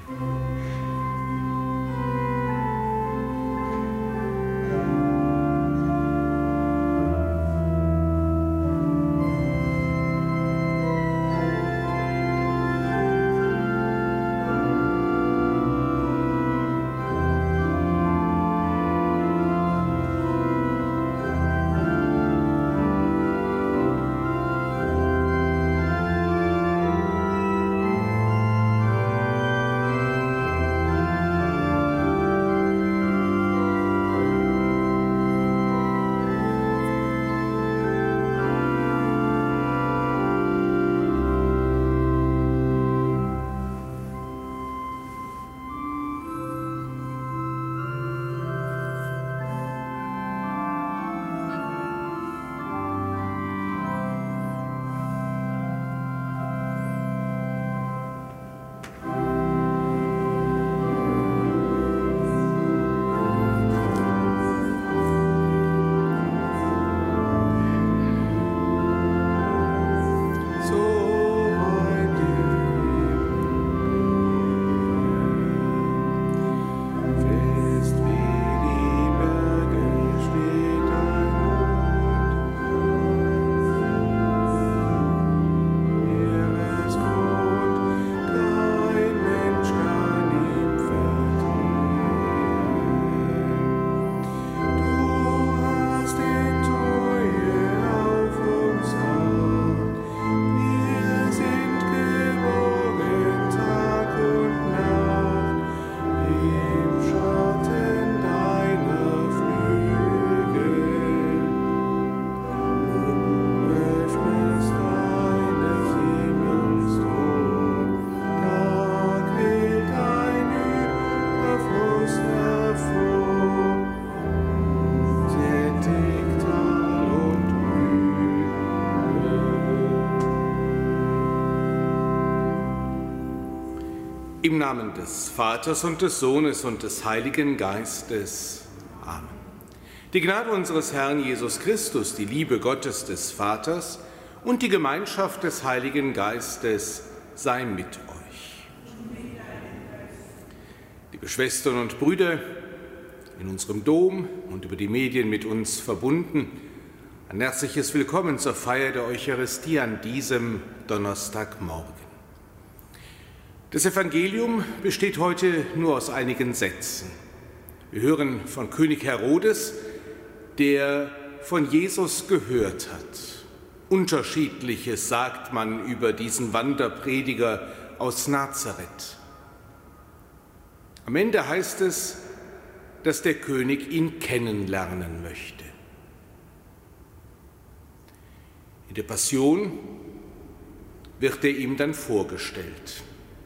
Im Namen des Vaters und des Sohnes und des Heiligen Geistes. Amen. Die Gnade unseres Herrn Jesus Christus, die Liebe Gottes des Vaters und die Gemeinschaft des Heiligen Geistes sei mit euch. Liebe Schwestern und Brüder, in unserem Dom und über die Medien mit uns verbunden, ein herzliches Willkommen zur Feier der Eucharistie an diesem Donnerstagmorgen. Das Evangelium besteht heute nur aus einigen Sätzen. Wir hören von König Herodes, der von Jesus gehört hat. Unterschiedliches sagt man über diesen Wanderprediger aus Nazareth. Am Ende heißt es, dass der König ihn kennenlernen möchte. In der Passion wird er ihm dann vorgestellt.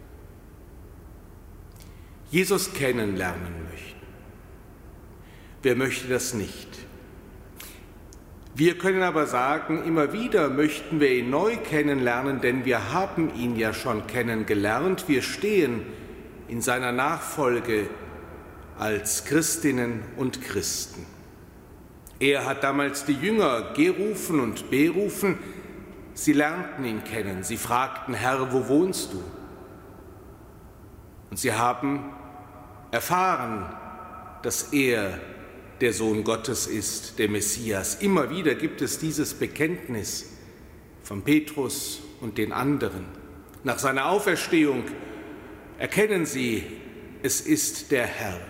Jesus kennenlernen möchten. Wer möchte das nicht? Wir können aber sagen, immer wieder möchten wir ihn neu kennenlernen, denn wir haben ihn ja schon kennengelernt. Wir stehen in seiner Nachfolge als Christinnen und Christen. Er hat damals die Jünger gerufen und berufen. Sie lernten ihn kennen. Sie fragten, Herr, wo wohnst du? Und sie haben erfahren, dass er der Sohn Gottes ist, der Messias. Immer wieder gibt es dieses Bekenntnis von Petrus und den anderen. Nach seiner Auferstehung erkennen sie, es ist der Herr.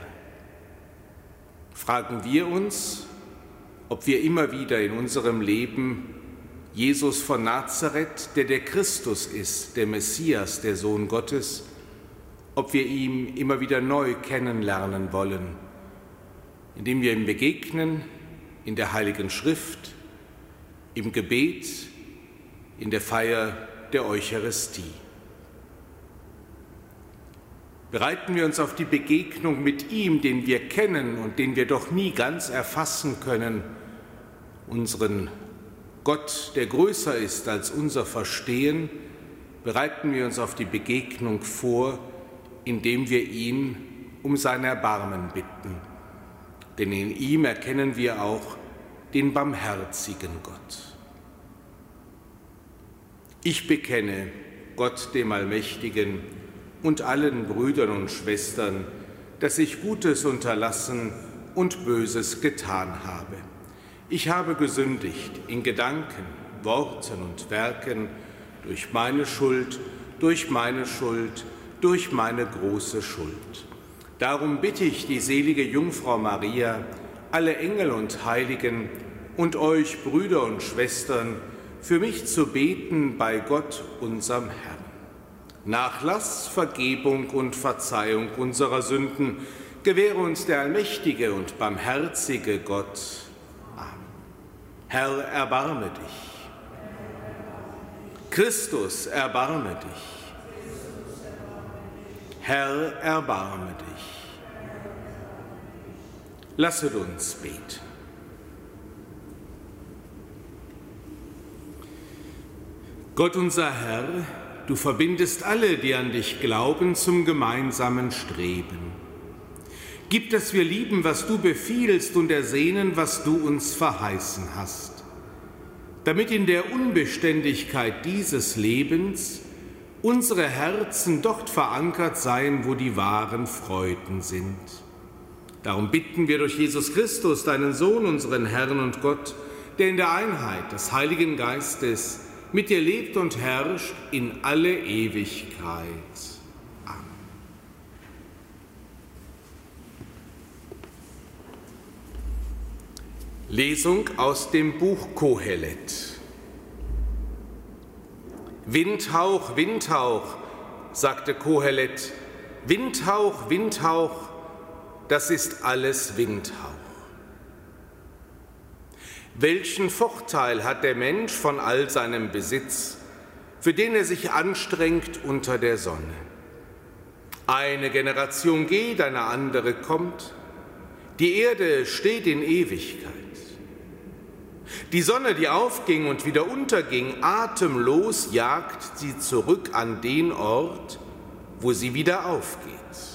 Fragen wir uns, ob wir immer wieder in unserem Leben Jesus von Nazareth, der Christus ist, der Messias, der Sohn Gottes, ob wir ihn immer wieder neu kennenlernen wollen, indem wir ihm begegnen in der Heiligen Schrift, im Gebet, in der Feier der Eucharistie. Bereiten wir uns auf die Begegnung mit ihm, den wir kennen und den wir doch nie ganz erfassen können, unseren Gott, der größer ist als unser Verstehen, bereiten wir uns auf die Begegnung vor, indem wir ihn um sein Erbarmen bitten. Denn in ihm erkennen wir auch den barmherzigen Gott. Ich bekenne Gott, dem Allmächtigen, und allen Brüdern und Schwestern, dass ich Gutes unterlassen und Böses getan habe. Ich habe gesündigt in Gedanken, Worten und Werken durch meine Schuld, durch meine große Schuld. Darum bitte ich die selige Jungfrau Maria, alle Engel und Heiligen und euch, Brüder und Schwestern, für mich zu beten bei Gott, unserem Herrn. Nachlass, Vergebung und Verzeihung unserer Sünden gewähre uns der allmächtige und barmherzige Gott. Amen. Herr, erbarme dich. Christus, erbarme dich. Herr, erbarme dich. Lasset uns beten. Gott unser Herr, du verbindest alle, die an dich glauben, zum gemeinsamen Streben. Gib, dass wir lieben, was du befiehlst, und ersehnen, was du uns verheißen hast, damit in der Unbeständigkeit dieses Lebens unsere Herzen dort verankert seien, wo die wahren Freuden sind. Darum bitten wir durch Jesus Christus, deinen Sohn, unseren Herrn und Gott, der in der Einheit des Heiligen Geistes mit dir lebt und herrscht in alle Ewigkeit. Amen. Lesung aus dem Buch Kohelet. Windhauch, Windhauch, sagte Kohelet, Windhauch, Windhauch, das ist alles Windhauch. Welchen Vorteil hat der Mensch von all seinem Besitz, für den er sich anstrengt unter der Sonne? Eine Generation geht, eine andere kommt. Die Erde steht in Ewigkeit. Die Sonne, die aufging und wieder unterging, atemlos jagt sie zurück an den Ort, wo sie wieder aufgeht.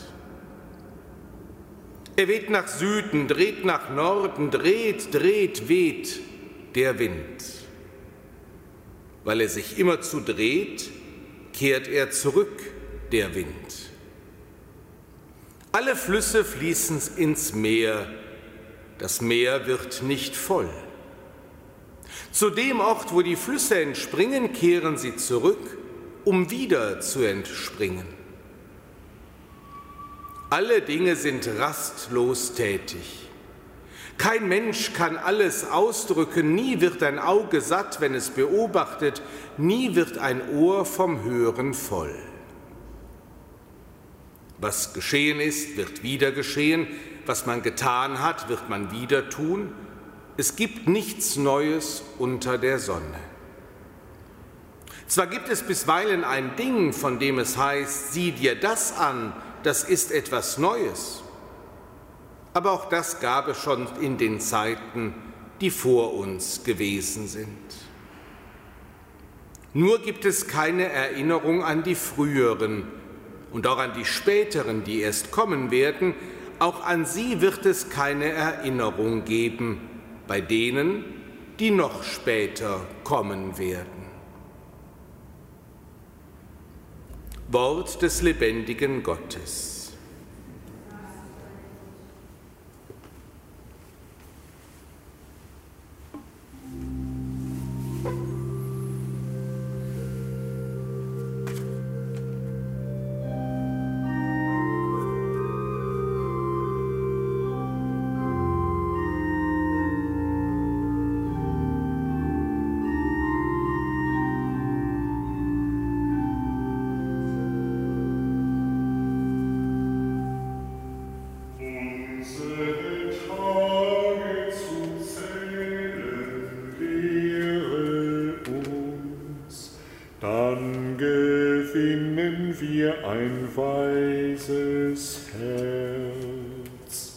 Er weht nach Süden, dreht nach Norden, dreht, weht der Wind. Weil er sich immerzu dreht, kehrt er zurück, der Wind. Alle Flüsse fließen ins Meer, das Meer wird nicht voll. Zu dem Ort, wo die Flüsse entspringen, kehren sie zurück, um wieder zu entspringen. Alle Dinge sind rastlos tätig. Kein Mensch kann alles ausdrücken, nie wird ein Auge satt, wenn es beobachtet, nie wird ein Ohr vom Hören voll. Was geschehen ist, wird wieder geschehen, was man getan hat, wird man wieder tun. Es gibt nichts Neues unter der Sonne. Zwar gibt es bisweilen ein Ding, von dem es heißt, sieh dir das an, das ist etwas Neues. Aber auch das gab es schon in den Zeiten, die vor uns gewesen sind. Nur gibt es keine Erinnerung an die früheren und auch an die späteren, die erst kommen werden. Auch an sie wird es keine Erinnerung geben, bei denen, die noch später kommen werden. Wort des lebendigen Gottes. Ein weises Herz.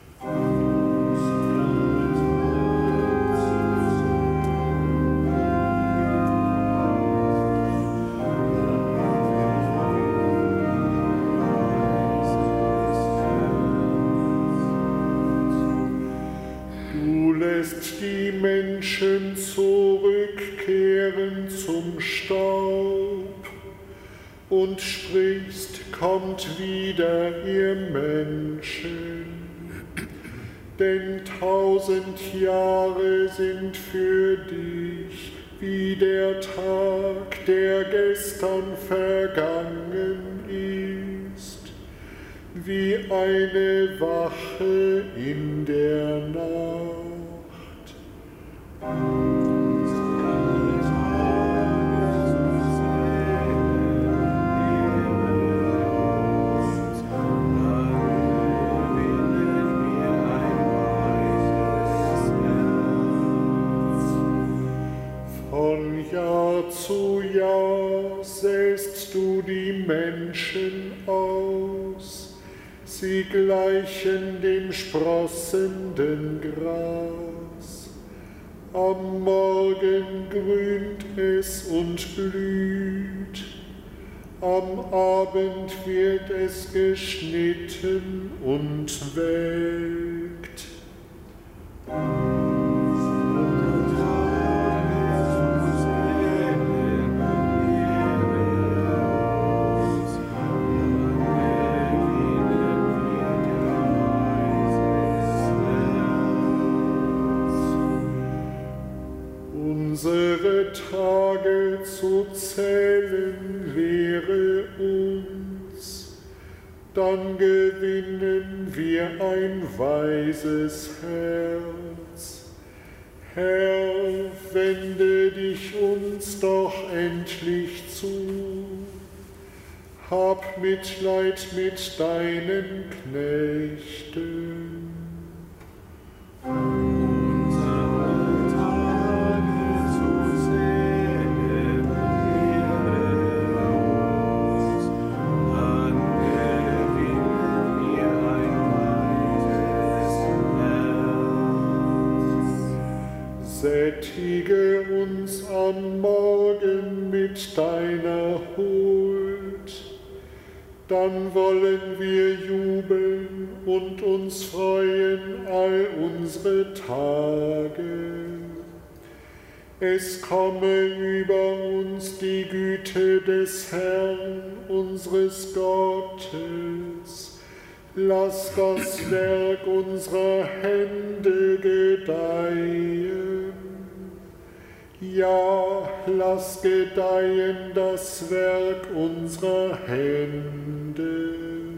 Du lässt die Menschen zurückkehren zum Staub und sprichst, kommt wieder, ihr Menschen. Denn 1000 Jahre sind für dich wie der Tag, der gestern vergangen ist, wie eine Wache in der Nacht. Von Jahr zu Jahr säst du die Menschen aus, sie gleichen dem sprossenden Gras. Am Morgen grünt es und blüht, am Abend wird es geschnitten und welkt. Unsere Tage zu zählen lehre uns, dann gewinnen wir ein weises Herz. Herr, wende dich uns doch endlich zu, hab Mitleid mit deinen Knechten. Sättige uns am Morgen mit deiner Huld, dann wollen wir jubeln und uns freuen all unsere Tage. Es komme über uns die Güte des Herrn, unseres Gottes. Lass das Werk unserer Hände gedeihen. Ja, lass gedeihen das Werk unserer Hände.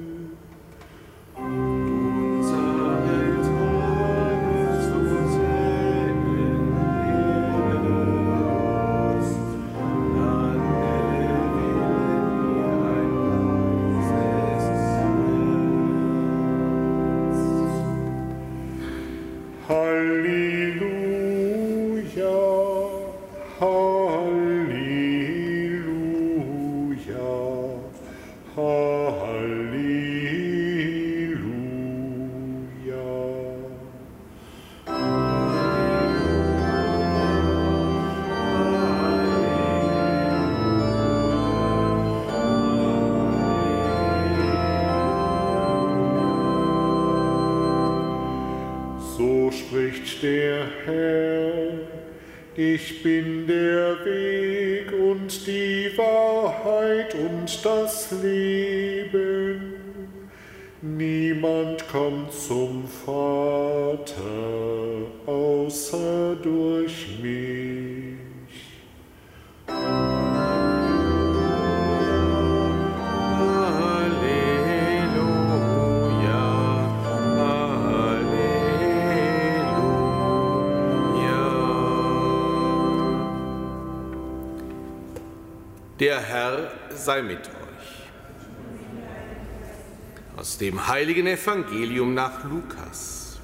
So spricht der Herr, ich bin der Weg und die Wahrheit und das Leben. Niemand kommt zum Vater außer durch mich. Der Herr sei mit euch. Aus dem heiligen Evangelium nach Lukas.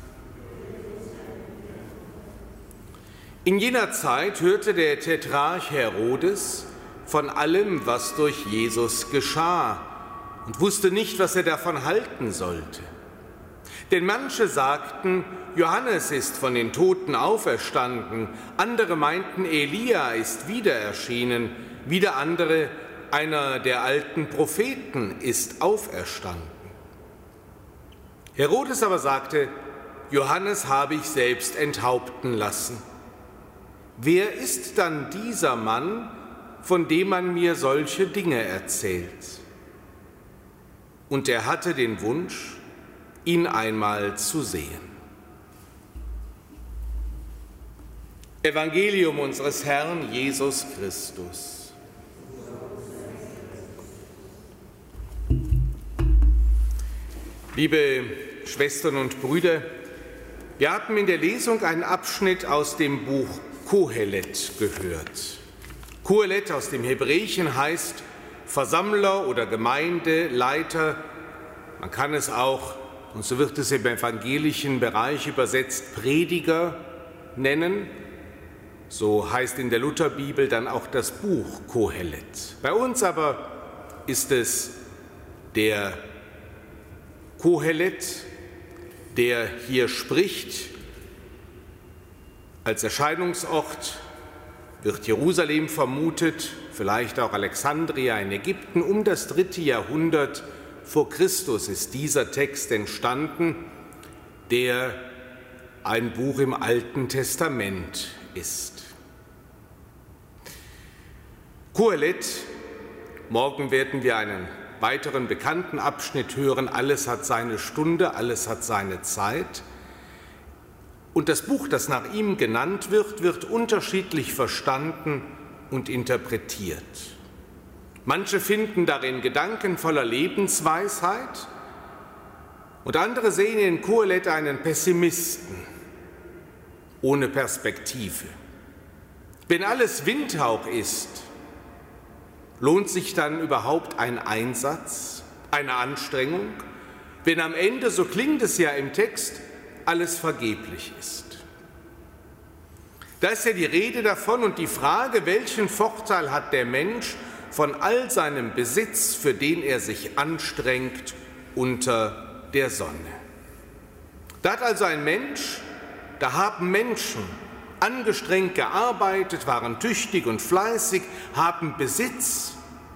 In jener Zeit hörte der Tetrarch Herodes von allem, was durch Jesus geschah, und wusste nicht, was er davon halten sollte. Denn manche sagten, Johannes ist von den Toten auferstanden, andere meinten, Elia ist wieder erschienen, wieder andere, einer der alten Propheten ist auferstanden. Herodes aber sagte, Johannes habe ich selbst enthaupten lassen. Wer ist dann dieser Mann, von dem man mir solche Dinge erzählt. Und er hatte den Wunsch, ihn einmal zu sehen. Evangelium unseres Herrn Jesus Christus. Liebe Schwestern und Brüder, wir haben in der Lesung einen Abschnitt aus dem Buch Kohelet gehört. Kohelet aus dem Hebräischen heißt Versammler oder Gemeindeleiter. Man kann es auch, und so wird es im evangelischen Bereich übersetzt, Prediger nennen. So heißt in der Lutherbibel dann auch das Buch Kohelet. Bei uns aber ist es der Kohelet, der hier spricht. Als Erscheinungsort wird Jerusalem vermutet, vielleicht auch Alexandria in Ägypten. Um das 3. Jahrhundert vor Christus ist dieser Text entstanden, der ein Buch im Alten Testament ist. Kohelet, morgen werden wir einen weiteren bekannten Abschnitt hören, alles hat seine Stunde, alles hat seine Zeit. Und das Buch, das nach ihm genannt wird, wird unterschiedlich verstanden und interpretiert. Manche finden darin Gedanken voller Lebensweisheit und andere sehen in Kohelet einen Pessimisten ohne Perspektive. Wenn alles Windhauch ist, lohnt sich dann überhaupt ein Einsatz, eine Anstrengung, wenn am Ende, so klingt es ja im Text, alles vergeblich ist? Da ist ja die Rede davon und die Frage, welchen Vorteil hat der Mensch von all seinem Besitz, für den er sich anstrengt, unter der Sonne? Da hat also ein Mensch, da haben Menschen angestrengt gearbeitet, waren tüchtig und fleißig, haben Besitz,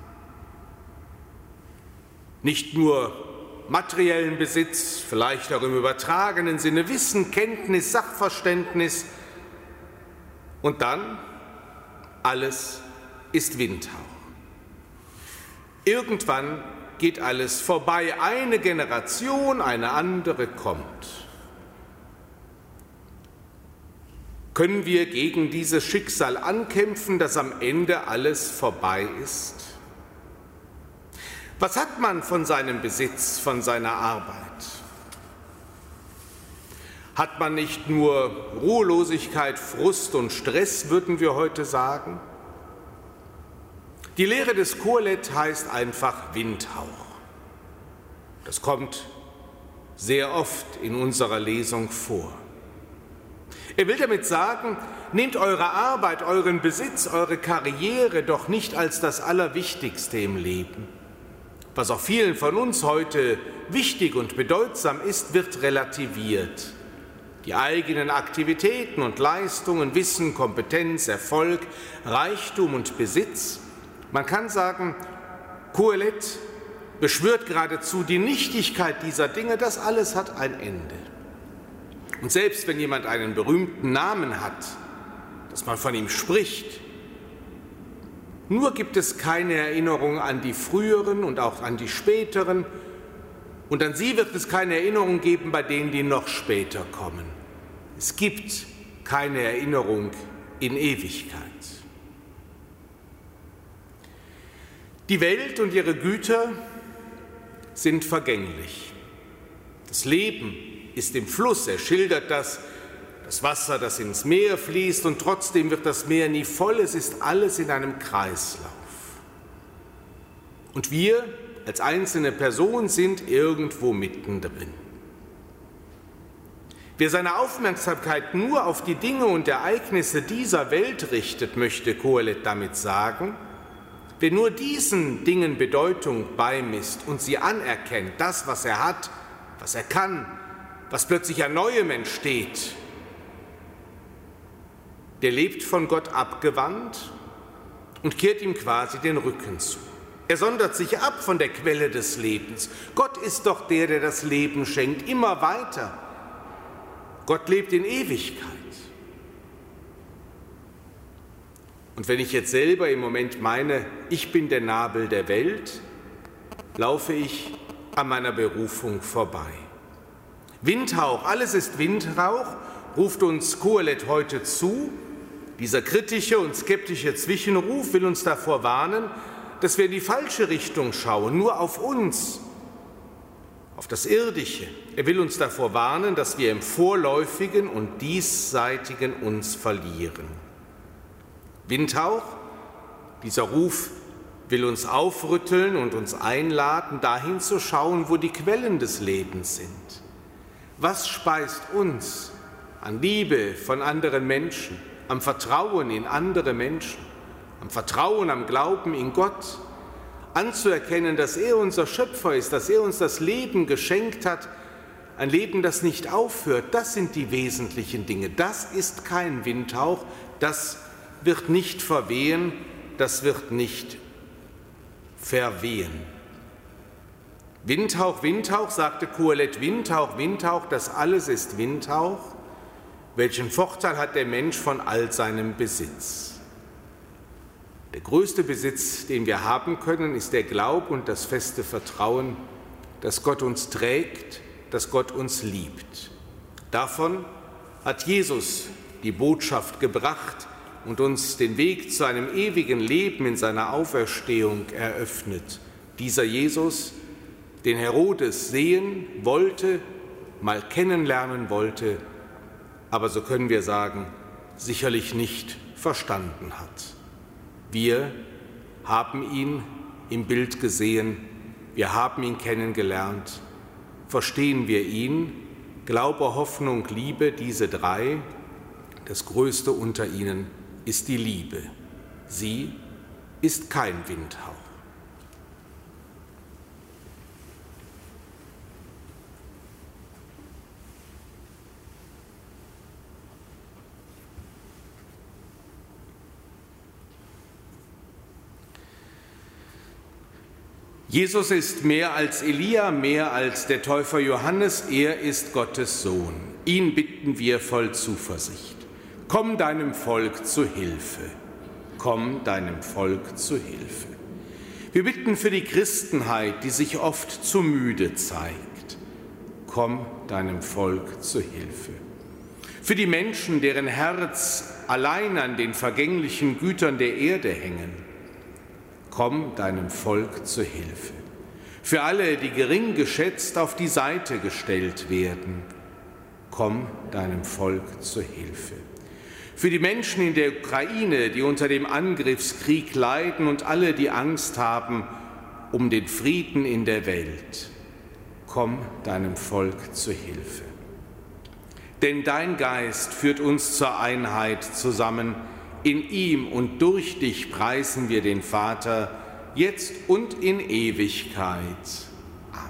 nicht nur materiellen Besitz, vielleicht auch im übertragenen Sinne, Wissen, Kenntnis, Sachverständnis, und dann alles ist Windhauch. Irgendwann geht alles vorbei, eine Generation, eine andere kommt. Können wir gegen dieses Schicksal ankämpfen, dass am Ende alles vorbei ist? Was hat man von seinem Besitz, von seiner Arbeit? Hat man nicht nur Ruhelosigkeit, Frust und Stress, würden wir heute sagen? Die Lehre des Kohelet heißt einfach Windhauch. Das kommt sehr oft in unserer Lesung vor. Er will damit sagen, nehmt eure Arbeit, euren Besitz, eure Karriere doch nicht als das Allerwichtigste im Leben. Was auch vielen von uns heute wichtig und bedeutsam ist, wird relativiert. Die eigenen Aktivitäten und Leistungen, Wissen, Kompetenz, Erfolg, Reichtum und Besitz. Man kann sagen, Kohelet beschwört geradezu die Nichtigkeit dieser Dinge, das alles hat ein Ende. Und selbst wenn jemand einen berühmten Namen hat, dass man von ihm spricht, nur gibt es keine Erinnerung an die früheren und auch an die späteren, und an sie wird es keine Erinnerung geben bei denen, die noch später kommen. Es gibt keine Erinnerung in Ewigkeit. Die Welt und ihre Güter sind vergänglich. Das Leben ist im Fluss, er schildert das Wasser, das ins Meer fließt, und trotzdem wird das Meer nie voll, es ist alles in einem Kreislauf. Und wir als einzelne Person sind irgendwo mittendrin. Wer seine Aufmerksamkeit nur auf die Dinge und Ereignisse dieser Welt richtet, möchte Kohelet damit sagen, wer nur diesen Dingen Bedeutung beimisst und sie anerkennt, das, was er hat, was er kann, was plötzlich an Neuem entsteht, der lebt von Gott abgewandt und kehrt ihm quasi den Rücken zu. Er sondert sich ab von der Quelle des Lebens. Gott ist doch der, der das Leben schenkt, immer weiter. Gott lebt in Ewigkeit. Und wenn ich jetzt selber im Moment meine, ich bin der Nabel der Welt, laufe ich an meiner Berufung vorbei. Windhauch, alles ist Windhauch, ruft uns Kohelet heute zu. Dieser kritische und skeptische Zwischenruf will uns davor warnen, dass wir in die falsche Richtung schauen, nur auf uns, auf das Irdische. Er will uns davor warnen, dass wir im Vorläufigen und Diesseitigen uns verlieren. Windhauch, dieser Ruf will uns aufrütteln und uns einladen, dahin zu schauen, wo die Quellen des Lebens sind. Was speist uns an Liebe von anderen Menschen, am Vertrauen in andere Menschen, am Vertrauen, am Glauben in Gott, anzuerkennen, dass er unser Schöpfer ist, dass er uns das Leben geschenkt hat, ein Leben, das nicht aufhört. Das sind die wesentlichen Dinge. Das ist kein Windhauch, das wird nicht verwehen, das wird nicht verwehen. Windhauch, Windhauch, sagte Kohelet, Windhauch, Windhauch, das alles ist Windhauch. Welchen Vorteil hat der Mensch von all seinem Besitz? Der größte Besitz, den wir haben können, ist der Glaube und das feste Vertrauen, dass Gott uns trägt, dass Gott uns liebt. Davon hat Jesus die Botschaft gebracht und uns den Weg zu einem ewigen Leben in seiner Auferstehung eröffnet. Dieser Jesus, den Herodes sehen wollte, mal kennenlernen wollte, aber so können wir sagen, sicherlich nicht verstanden hat. Wir haben ihn im Bild gesehen, wir haben ihn kennengelernt. Verstehen wir ihn? Glaube, Hoffnung, Liebe, diese drei. Das Größte unter ihnen ist die Liebe. Sie ist kein Windhauch. Jesus ist mehr als Elia, mehr als der Täufer Johannes, er ist Gottes Sohn. Ihn bitten wir voll Zuversicht. Komm deinem Volk zu Hilfe. Komm deinem Volk zu Hilfe. Wir bitten für die Christenheit, die sich oft zu müde zeigt. Komm deinem Volk zu Hilfe. Für die Menschen, deren Herz allein an den vergänglichen Gütern der Erde hängen. Komm deinem Volk zu Hilfe. Für alle, die gering geschätzt auf die Seite gestellt werden, komm deinem Volk zu Hilfe. Für die Menschen in der Ukraine, die unter dem Angriffskrieg leiden und alle, die Angst haben um den Frieden in der Welt, komm deinem Volk zu Hilfe. Denn dein Geist führt uns zur Einheit zusammen. In ihm und durch dich preisen wir den Vater, jetzt und in Ewigkeit. Amen.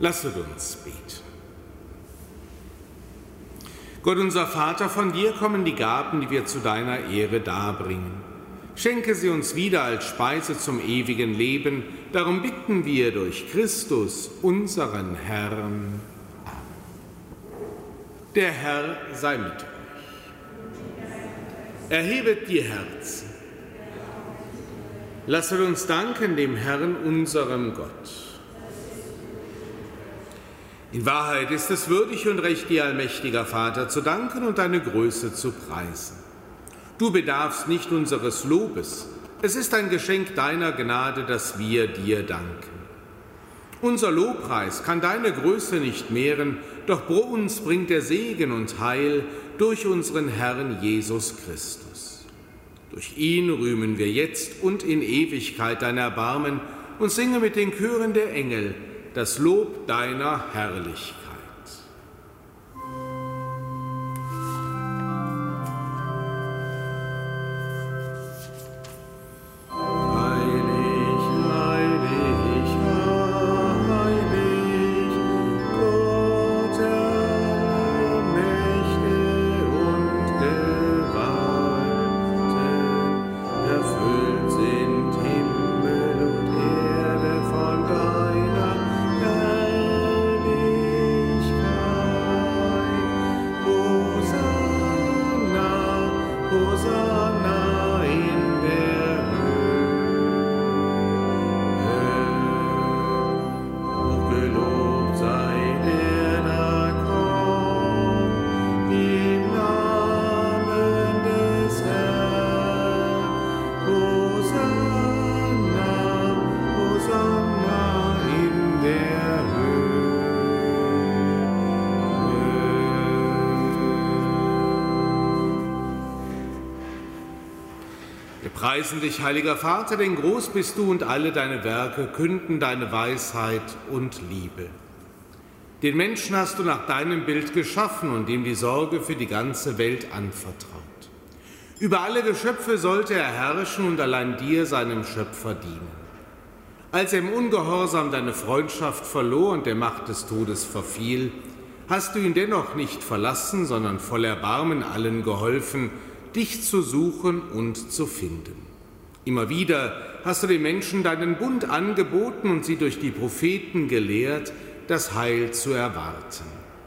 Lasset uns beten. Gott, unser Vater, von dir kommen die Gaben, die wir zu deiner Ehre darbringen. Schenke sie uns wieder als Speise zum ewigen Leben. Darum bitten wir durch Christus, unseren Herrn. Amen. Der Herr sei mit euch. Erhebet die Herzen. Lasset uns danken dem Herrn, unserem Gott. In Wahrheit ist es würdig und recht, dir, allmächtiger Vater, zu danken und deine Größe zu preisen. Du bedarfst nicht unseres Lobes. Es ist ein Geschenk deiner Gnade, dass wir dir danken. Unser Lobpreis kann deine Größe nicht mehren, doch bei uns bringt der Segen und Heil durch unseren Herrn Jesus Christus. Durch ihn rühmen wir jetzt und in Ewigkeit dein Erbarmen und singen mit den Chören der Engel das Lob deiner Herrlichkeit. Preisen dich, heiliger Vater, denn groß bist du und alle deine Werke künden deine Weisheit und Liebe. Den Menschen hast du nach deinem Bild geschaffen und ihm die Sorge für die ganze Welt anvertraut. Über alle Geschöpfe sollte er herrschen und allein dir, seinem Schöpfer, dienen. Als er im Ungehorsam deine Freundschaft verlor und der Macht des Todes verfiel, hast du ihn dennoch nicht verlassen, sondern voll Erbarmen allen geholfen, dich zu suchen und zu finden. Immer wieder hast du den Menschen deinen Bund angeboten und sie durch die Propheten gelehrt, das Heil zu erwarten.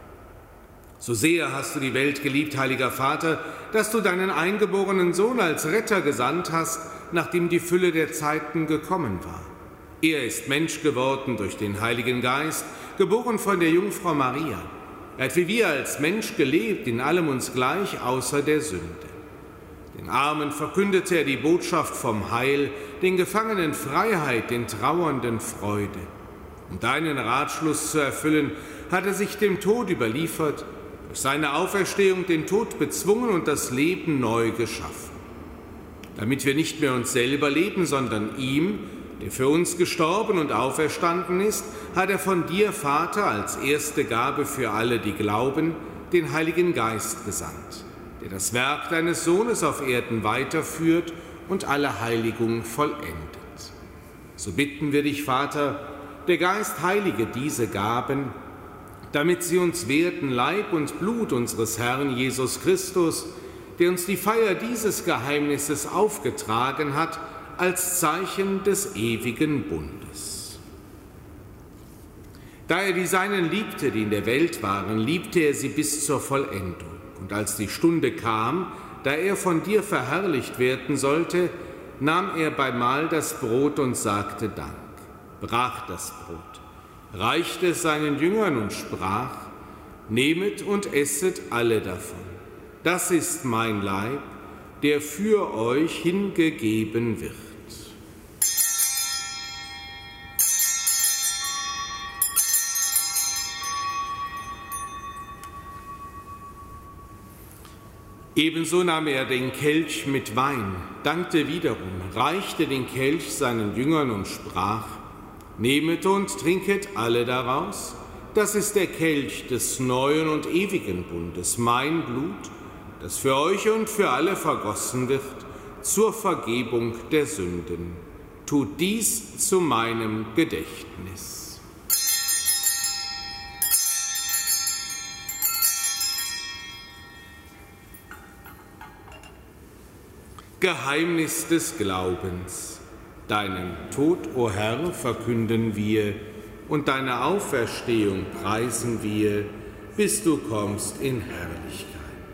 So sehr hast du die Welt geliebt, heiliger Vater, dass du deinen eingeborenen Sohn als Retter gesandt hast, nachdem die Fülle der Zeiten gekommen war. Er ist Mensch geworden durch den Heiligen Geist, geboren von der Jungfrau Maria. Er hat wie wir als Mensch gelebt, in allem uns gleich, außer der Sünde. Den Armen verkündete er die Botschaft vom Heil, den Gefangenen Freiheit, den Trauernden Freude. Um deinen Ratschluss zu erfüllen, hat er sich dem Tod überliefert, durch seine Auferstehung den Tod bezwungen und das Leben neu geschaffen. Damit wir nicht mehr uns selber leben, sondern ihm, der für uns gestorben und auferstanden ist, hat er von dir, Vater, als erste Gabe für alle, die glauben, den Heiligen Geist gesandt, der das Werk deines Sohnes auf Erden weiterführt und alle Heiligung vollendet. So bitten wir dich, Vater, der Geist heilige diese Gaben, damit sie uns werden Leib und Blut unseres Herrn Jesus Christus, der uns die Feier dieses Geheimnisses aufgetragen hat, als Zeichen des ewigen Bundes. Da er die Seinen liebte, die in der Welt waren, liebte er sie bis zur Vollendung. Und als die Stunde kam, da er von dir verherrlicht werden sollte, nahm er beim Mahl das Brot und sagte Dank, brach das Brot, reichte es seinen Jüngern und sprach: Nehmet und esset alle davon. Das ist mein Leib, der für euch hingegeben wird. Ebenso nahm er den Kelch mit Wein, dankte wiederum, reichte den Kelch seinen Jüngern und sprach: Nehmet und trinket alle daraus. Das ist der Kelch des neuen und ewigen Bundes, mein Blut, das für euch und für alle vergossen wird, zur Vergebung der Sünden. Tut dies zu meinem Gedächtnis. Geheimnis des Glaubens. Deinen Tod, o Herr, verkünden wir und deine Auferstehung preisen wir, bis du kommst in Herrlichkeit.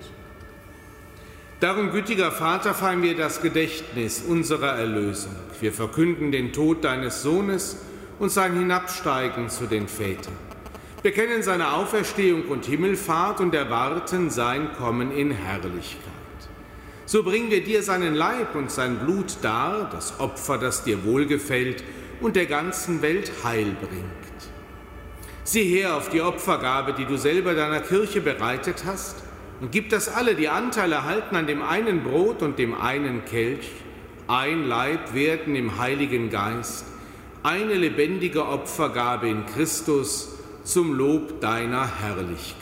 Darum, gütiger Vater, feiern wir das Gedächtnis unserer Erlösung. Wir verkünden den Tod deines Sohnes und sein Hinabsteigen zu den Vätern. Wir kennen seine Auferstehung und Himmelfahrt und erwarten sein Kommen in Herrlichkeit. So bringen wir dir seinen Leib und sein Blut dar, das Opfer, das dir wohlgefällt und der ganzen Welt Heil bringt. Sieh her auf die Opfergabe, die du selber deiner Kirche bereitet hast, und gib, dass alle, die Anteil erhalten an dem einen Brot und dem einen Kelch, ein Leib werden im Heiligen Geist, eine lebendige Opfergabe in Christus zum Lob deiner Herrlichkeit.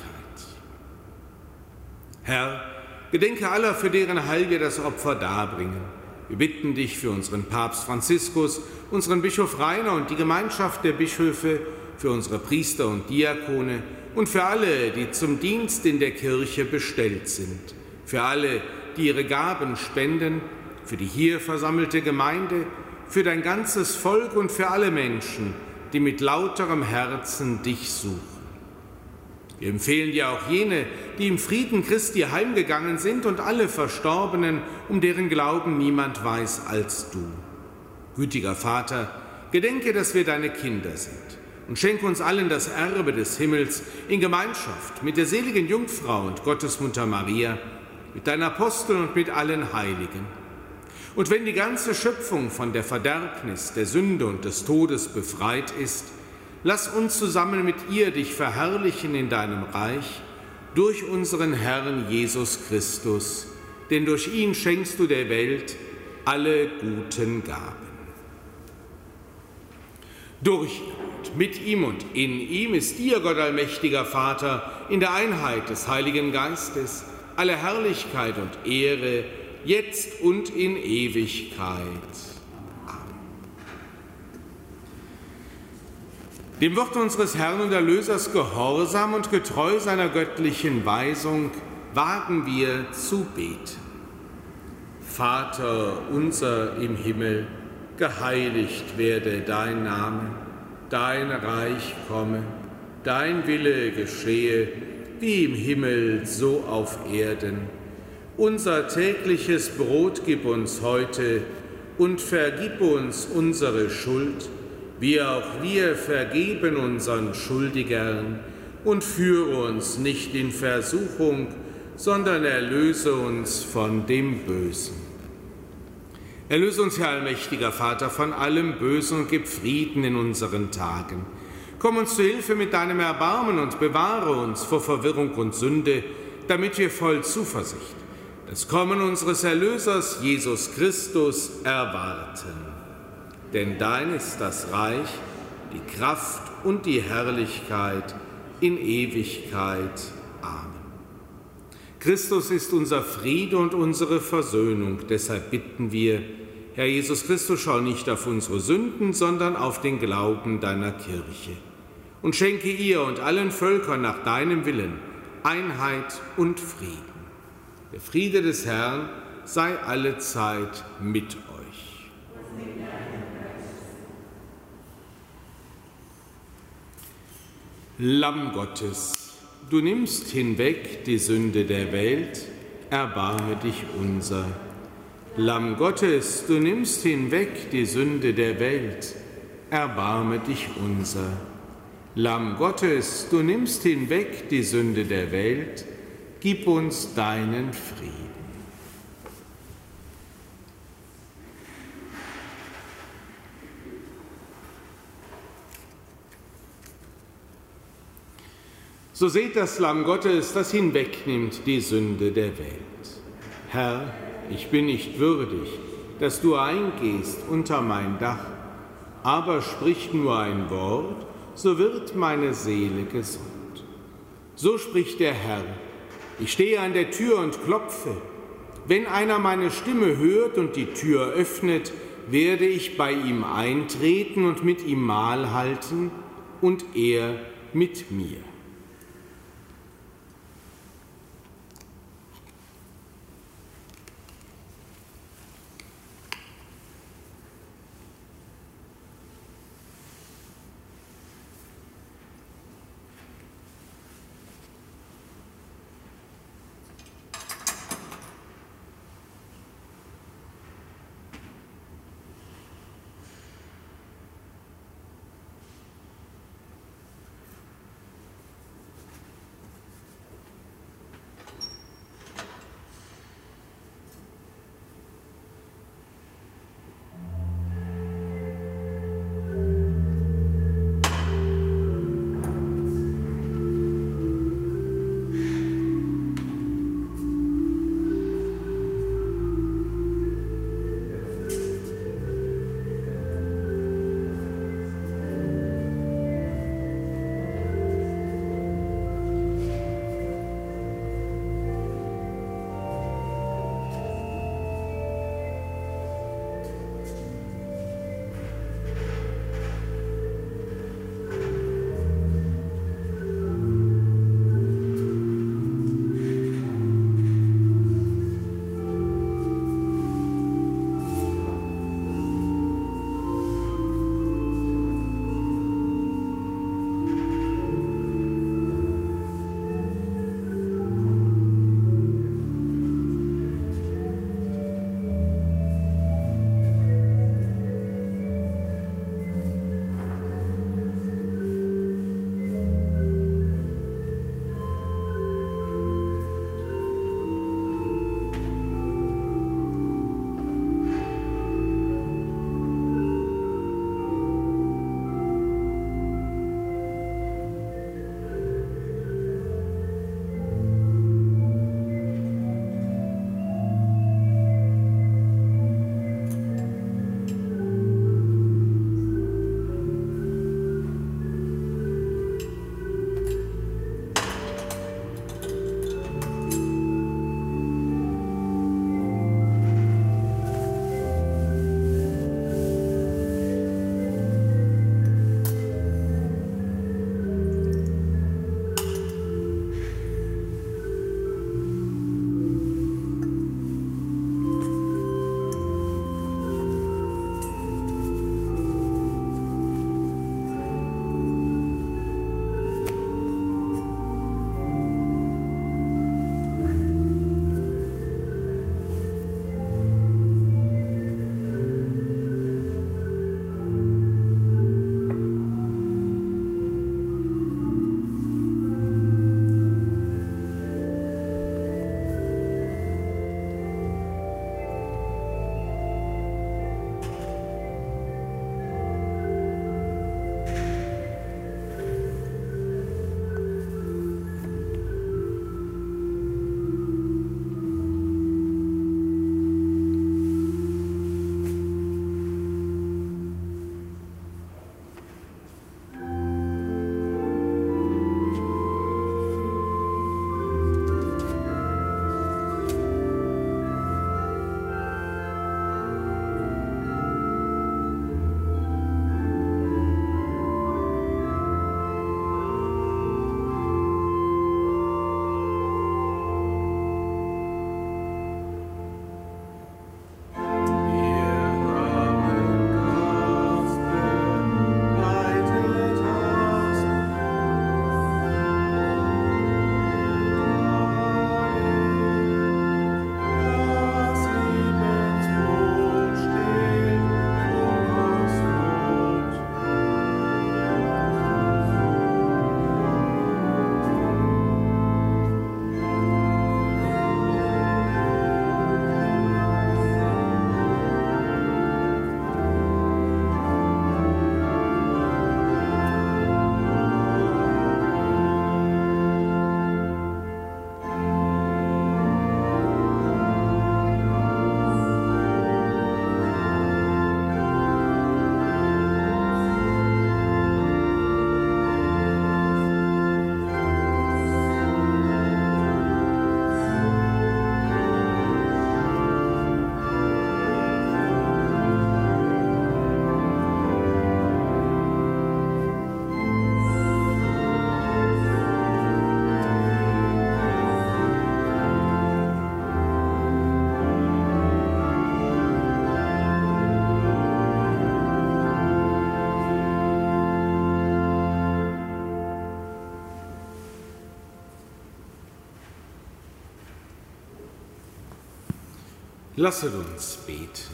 Herr, gedenke aller, für deren Heil wir das Opfer darbringen. Wir bitten dich für unseren Papst Franziskus, unseren Bischof Rainer und die Gemeinschaft der Bischöfe, für unsere Priester und Diakone und für alle, die zum Dienst in der Kirche bestellt sind, für alle, die ihre Gaben spenden, für die hier versammelte Gemeinde, für dein ganzes Volk und für alle Menschen, die mit lauterem Herzen dich suchen. Wir empfehlen dir auch jene, die im Frieden Christi heimgegangen sind und alle Verstorbenen, um deren Glauben niemand weiß als du. Gütiger Vater, gedenke, dass wir deine Kinder sind und schenke uns allen das Erbe des Himmels in Gemeinschaft mit der seligen Jungfrau und Gottesmutter Maria, mit deinen Aposteln und mit allen Heiligen. Und wenn die ganze Schöpfung von der Verderbnis, der Sünde und des Todes befreit ist, lass uns zusammen mit ihr dich verherrlichen in deinem Reich durch unseren Herrn Jesus Christus, denn durch ihn schenkst du der Welt alle guten Gaben. Durch und mit ihm und in ihm ist dir, Gott allmächtiger Vater, in der Einheit des Heiligen Geistes alle Herrlichkeit und Ehre, jetzt und in Ewigkeit. Dem Wort unseres Herrn und Erlösers gehorsam und getreu seiner göttlichen Weisung wagen wir zu beten. Vater unser im Himmel, geheiligt werde dein Name, dein Reich komme, dein Wille geschehe, wie im Himmel so auf Erden. Unser tägliches Brot gib uns heute und vergib uns unsere Schuld, wie auch wir vergeben unseren Schuldigern, und führe uns nicht in Versuchung, sondern erlöse uns von dem Bösen. Erlöse uns, Herr allmächtiger Vater, von allem Bösen und gib Frieden in unseren Tagen. Komm uns zu Hilfe mit deinem Erbarmen und bewahre uns vor Verwirrung und Sünde, damit wir voll Zuversicht das Kommen unseres Erlösers, Jesus Christus, erwarten. Denn dein ist das Reich, die Kraft und die Herrlichkeit in Ewigkeit. Amen. Christus ist unser Friede und unsere Versöhnung. Deshalb bitten wir, Herr Jesus Christus, schau nicht auf unsere Sünden, sondern auf den Glauben deiner Kirche. Und schenke ihr und allen Völkern nach deinem Willen Einheit und Frieden. Der Friede des Herrn sei allezeit mit euch. Lamm Gottes, du nimmst hinweg die Sünde der Welt, erbarme dich unser. Lamm Gottes, du nimmst hinweg die Sünde der Welt, erbarme dich unser. Lamm Gottes, du nimmst hinweg die Sünde der Welt, gib uns deinen Frieden. So seht das Lamm Gottes, das hinwegnimmt die Sünde der Welt. Herr, ich bin nicht würdig, dass du eingehst unter mein Dach, aber sprich nur ein Wort, so wird meine Seele gesund. So spricht der Herr: Ich stehe an der Tür und klopfe. Wenn einer meine Stimme hört und die Tür öffnet, werde ich bei ihm eintreten und mit ihm Mahl halten und er mit mir. Lasset uns beten.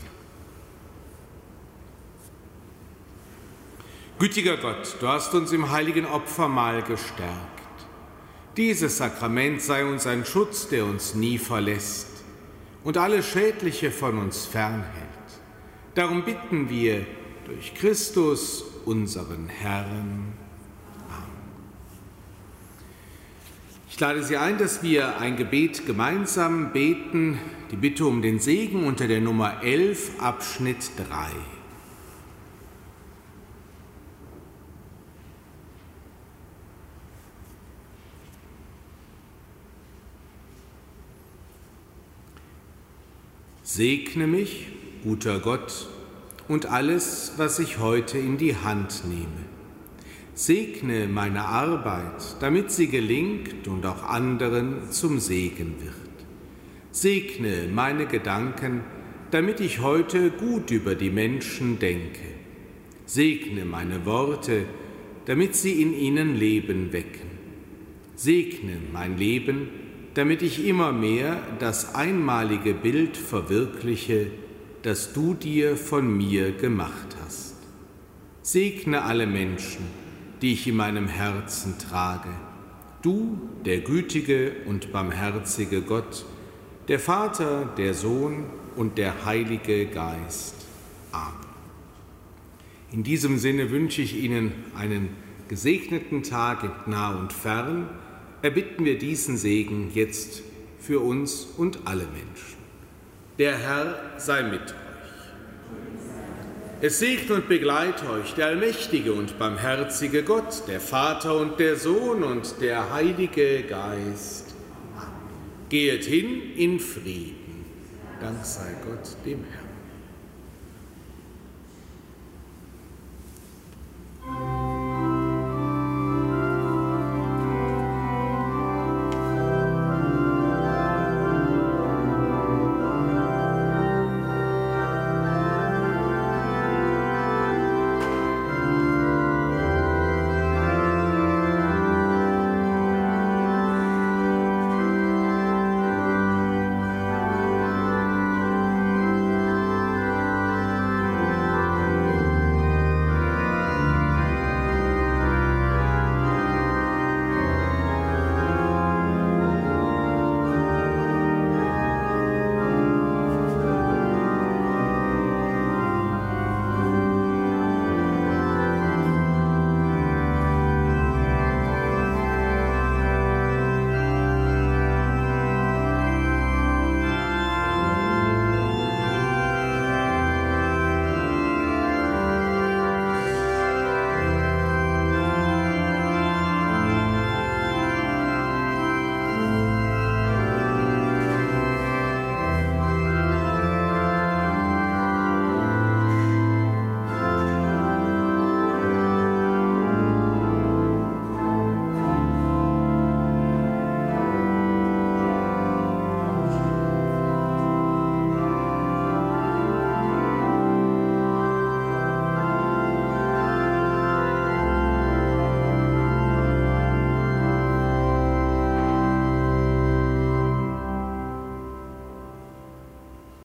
Gütiger Gott, du hast uns im heiligen Opfermahl gestärkt. Dieses Sakrament sei uns ein Schutz, der uns nie verlässt und alles Schädliche von uns fernhält. Darum bitten wir durch Christus, unseren Herrn. Amen. Ich lade Sie ein, dass wir ein Gebet gemeinsam beten, die Bitte um den Segen unter der Nummer 11, Abschnitt 3. Segne mich, guter Gott, und alles, was ich heute in die Hand nehme. Segne meine Arbeit, damit sie gelingt und auch anderen zum Segen wird. Segne meine Gedanken, damit ich heute gut über die Menschen denke. Segne meine Worte, damit sie in ihnen Leben wecken. Segne mein Leben, damit ich immer mehr das einmalige Bild verwirkliche, das du dir von mir gemacht hast. Segne alle Menschen, die ich in meinem Herzen trage. Du, der gütige und barmherzige Gott, der Vater, der Sohn und der Heilige Geist. Amen. In diesem Sinne wünsche ich Ihnen einen gesegneten Tag in nah und fern. Erbitten wir diesen Segen jetzt für uns und alle Menschen. Der Herr sei mit euch. Es segne und begleite euch der allmächtige und barmherzige Gott, der Vater und der Sohn und der Heilige Geist. Amen. Gehet hin in Frieden. Dank sei Gott dem Herrn.